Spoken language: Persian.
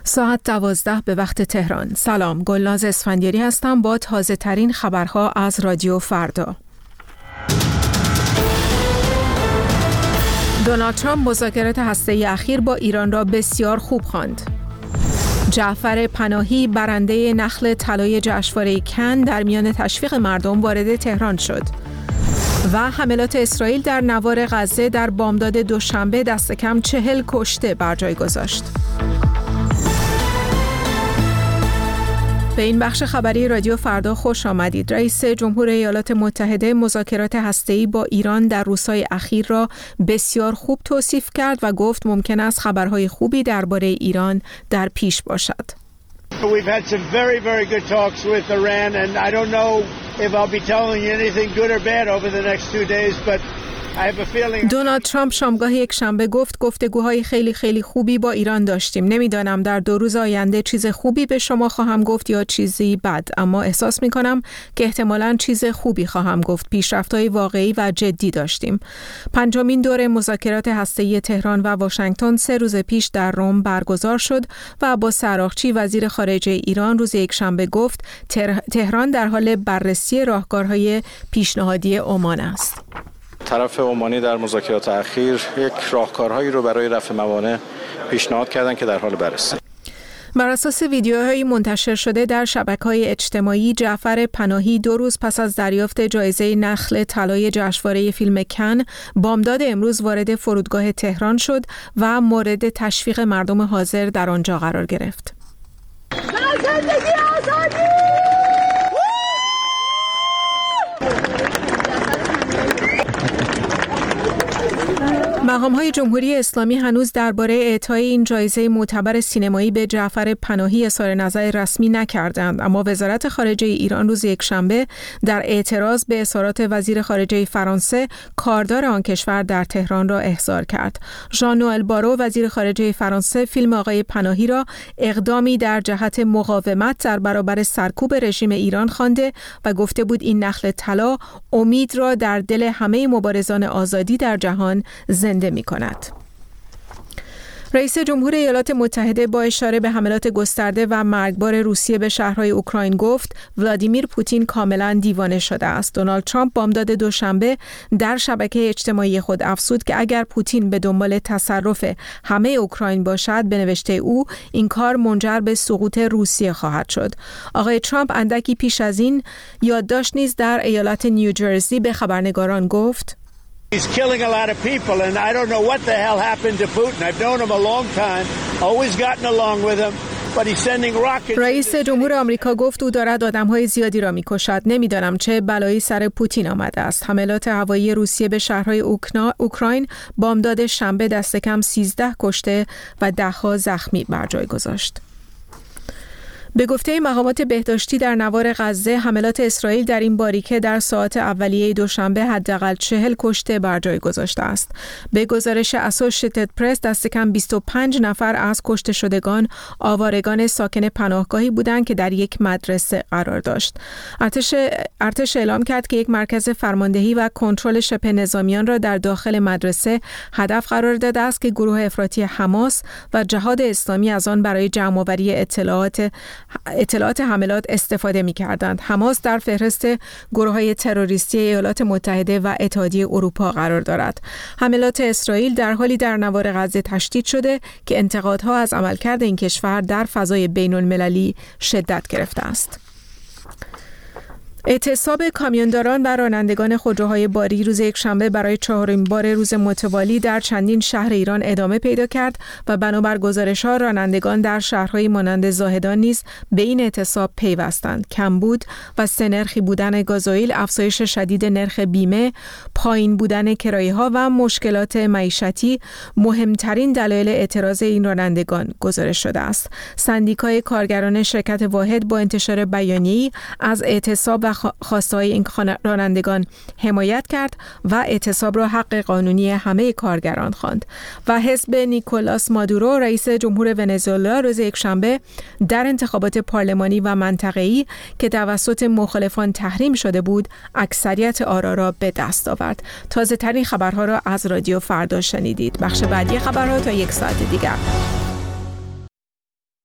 ساعت 12 به وقت تهران. سلام، گلناز اسفندیاری هستم با تازه ترین خبرها از رادیو فردا. دونالد ترامپ مذاکرات هسته‌ای اخیر با ایران را بسیار خوب خواند. جعفر پناهی برنده نخل طلای جشنواره کن در میان تشویق مردم وارد تهران شد. و حملات اسرائیل در نوار غزه در بامداد دوشنبه دست کم 40 کشته بر جای گذاشت. به این بخش خبری رادیو فردا خوش آمدید. رئیس جمهور ایالات متحده مذاکرات هسته‌ای با ایران در روزهای اخیر را بسیار خوب توصیف کرد و گفت ممکن است خبرهای خوبی درباره ایران در پیش باشد. We've had some very, very good talks with Iran, and I don't know if I'll be telling you anything good or bad over the next 2 days, but I have a feeling. دونالد ترامپ شامگاه یک شنبه گفت گفتگوهای خیلی خوبی با ایران داشتیم. نمیدانم در 2 روز آینده چیز خوبی به شما خواهم گفت یا چیزی بد، اما احساس میکنم که احتمالاً چیز خوبی خواهم گفت. پیشرفت‌های واقعی و جدی داشتیم. 5مین دور مذاکرات هسته‌ای تهران و واشنگتن 3 روز پیش در روم برگزار شد و عباس عراقچی وزیر خارجه ایران روز یکشنبه گفت تهران در حال بررسی راهکارهای پیشنهادی عمان است. طرف عمانی در مذاکرات اخیر یک راهکارهایی رو برای رفع موانع پیشنهاد کردن که در حال بررسی. بر اساس ویدیوهایی منتشر شده در شبکه‌های اجتماعی، جعفر پناهی 2 روز پس از دریافت جایزه نخل طلای جشنواره فیلم کن، بامداد امروز وارد فرودگاه تهران شد و مورد تشویق مردم حاضر در آنجا قرار گرفت. زندگی آزادی! مقام‌های جمهوری اسلامی هنوز درباره اعطای این جایزه معتبر سینمایی به جعفر پناهی اظهار نظر رسمی نکردند، اما وزارت خارجه ایران روز یکشنبه در اعتراض به اظهارات وزیر خارجه فرانسه کاردار آن کشور در تهران را احضار کرد. ژان نوئل بارو وزیر خارجه فرانسه فیلم آقای پناهی را اقدامی در جهت مقاومت در برابر سرکوب رژیم ایران خوانده و گفته بود این نخل طلا امید را در دل همه مبارزان آزادی در جهان زنده می‌کند. رئیس جمهور ایالات متحده با اشاره به حملات گسترده و مرگبار روسیه به شهرهای اوکراین گفت ولادیمیر پوتین کاملا دیوانه شده است. دونالد ترامپ بامداد دوشنبه در شبکه اجتماعی خود افزود که اگر پوتین به دنبال تصرف همه اوکراین باشد، به نوشته او این کار منجر به سقوط روسیه خواهد شد. آقای ترامپ اندکی پیش از این یادداشت نیز در ایالت نیوجرسی به خبرنگاران گفت He's killing a lot of people, and I don't know what the hell happened to Putin. I've known him a long time, always gotten along with him, but he's sending rockets. رئیس جمهور آمریکا گفت او دارد آدم‌های زیادی را می‌کشد. نمی‌دانم چه بلایی سر پوتین آمده است. حملات هوایی روسیه به شهرهای اوکراین بامداد شنبه دست کم 13 کشته و ده‌ها زخمی بر جای گذاشت. به گفته مقامات بهداشتی در نوار غزه، حملات اسرائیل در این باریکه در ساعات اولیه دوشنبه حداقل 40 کشته بر جای گذاشته است. به گزارش اسوشییتد پرس دست کم 25 نفر از کشته شدگان آوارگان ساکن پناهگاهی بودند که در یک مدرسه قرار داشت. ارتش اعلام کرد که یک مرکز فرماندهی و کنترل شبه نظامیان را در داخل مدرسه هدف قرار داده است که گروه افراطی حماس و جهاد اسلامی از آن برای جمع‌آوری اطلاعات حملات استفاده می‌کردند. حماس در فهرست گروه‌های تروریستی ایالات متحده و اتحادیه اروپا قرار دارد. حملات اسرائیل در حالی در نوار غزه تشدید شده که انتقادها از عملکرد این کشور در فضای بین‌المللی شدت گرفته است. اعتصاب کامیونداران و رانندگان خودروهای باری روز یکشنبه برای 4مین بار روز متوالی در چندین شهر ایران ادامه پیدا کرد و بنابر گزارش‌ها رانندگان در شهرهای مانند زاهدان نیز به این اعتصاب پیوستند. کمبود و سه‌نرخی بودن گازوئیل، افزایش شدید نرخ بیمه، پایین بودن کرایه‌ها و مشکلات معیشتی مهمترین دلایل اعتراض این رانندگان گزارش شده است. سندیکای کارگران شرکت واحد با انتشار بیانیه‌ای از اعتصاب و خواسته‌های این رانندگان حمایت کرد و اعتصاب را حق قانونی همه کارگران خواند. و حزب نیکولاس مادورو رئیس جمهور ونزوئلا روز یکشنبه در انتخابات پارلمانی و منطقه‌ای که توسط مخالفان تحریم شده بود، اکثریت آرا را به دست آورد. تازه ترین خبرها را از رادیو فردا شنیدید. بخش بعدی خبرها تا 1 ساعت دیگر.